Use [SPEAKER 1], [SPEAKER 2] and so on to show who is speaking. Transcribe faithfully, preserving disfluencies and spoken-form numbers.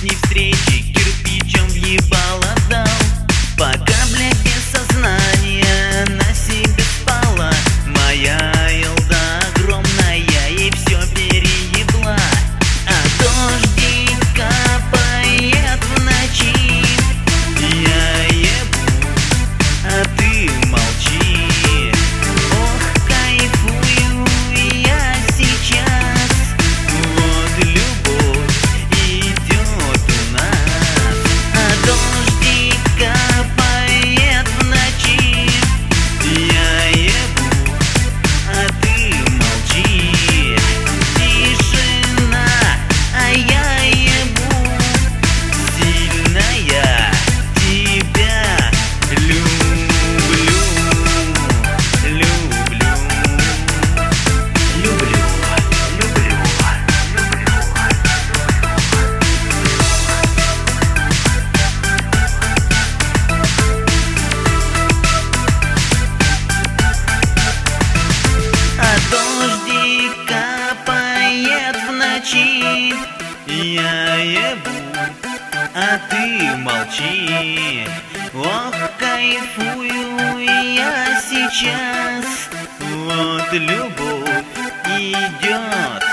[SPEAKER 1] лишней встречи кирпичом въебало дал. Пока, блядь, без сознания на себе спала, моя елда огромная и все переебла. А дождик капает в ночи, я ебу, а ты молчи. Ох, кайфую я сейчас, вот любовь идет у нас. А дождик капает в ночи, я ебу, а ты молчи. Тишина, а я ебу, сильная тебя люблю, люблю, люблю, люблю, люблю. А дождик капает в ночи, я ебу, а ты молчи. Ох, кайфую я сейчас, вот любовь идет